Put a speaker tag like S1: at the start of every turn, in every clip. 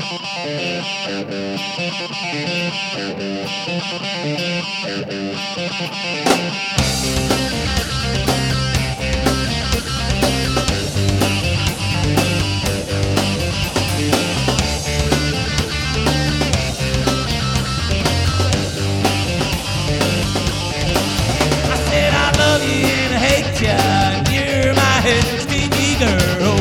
S1: said I love you and I hate you, and you're my sneaky girl.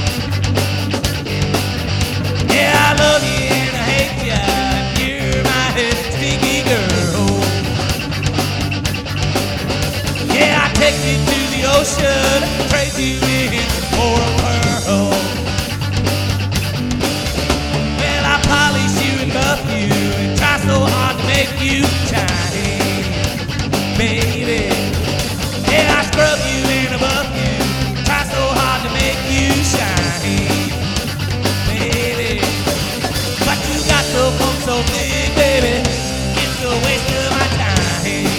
S1: Yeah, I love you and I hate you, and you're my sneaky girl. Yeah, I take you to the ocean, trade you in for a pearl. Well, I polish you and buff you and try so hard to make you shine, baby. Yeah, I scrub you and I buff you, try so hard to make you shine, baby. But you got the funk so big, baby, it's a waste of my time.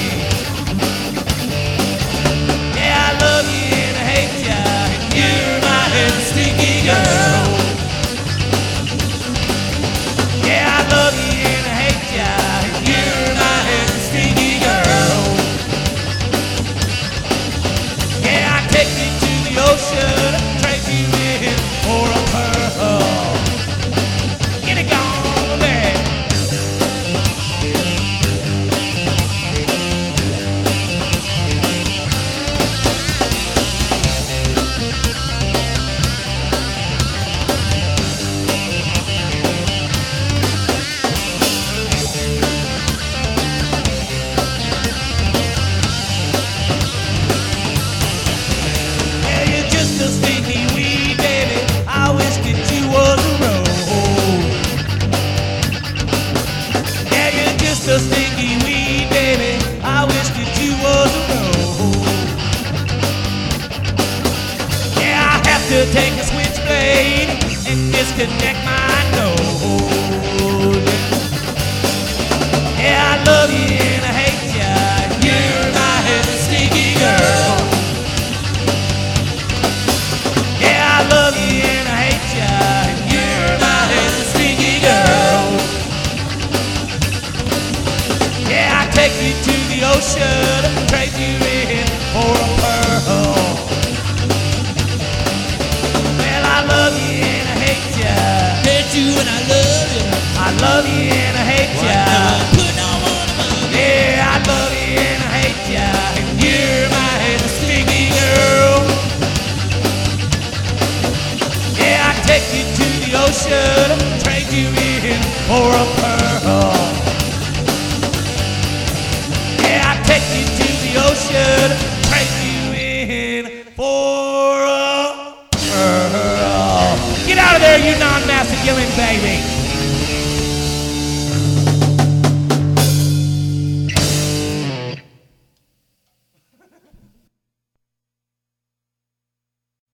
S1: Yeah, I love you and I hate you, and you're my sneaky girl. Yeah, I love you and I hate you, and you're my sneaky girl. Yeah, I take you to the ocean, trade you in for a pearl. Get it gone, man. Yeah, you're just a sneaky wee baby. I wish that you was a rose. Yeah, you're just a sneaky wee baby. I wish that you was a rose. Yeah, I have to take a switchblade and disconnect my nose. Yeah, I love you and I hate you. You're my sneaky girl. Yeah, I love you and I hate you, and you're my sneaky girl. Yeah, I take you to the ocean, trade you in for a pearl. Well, I love you and I hate you.
S2: Hate you and I love you.
S1: I love you and I hate you.
S2: Put no one above you.
S1: Yeah, I love you and I hate you, and you're my sneaky girl. Yeah, I take you to the ocean, trade you in for a pearl. Yeah, I take you to the ocean, trade you in for a pearl. Get out of there, you non-masculine baby.